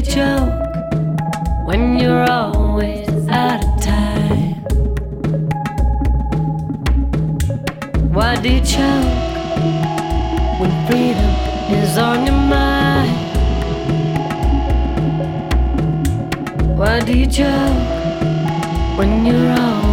choke when you're always out of time? Why do you choke when freedom is on your mind? Why do you choke when you're always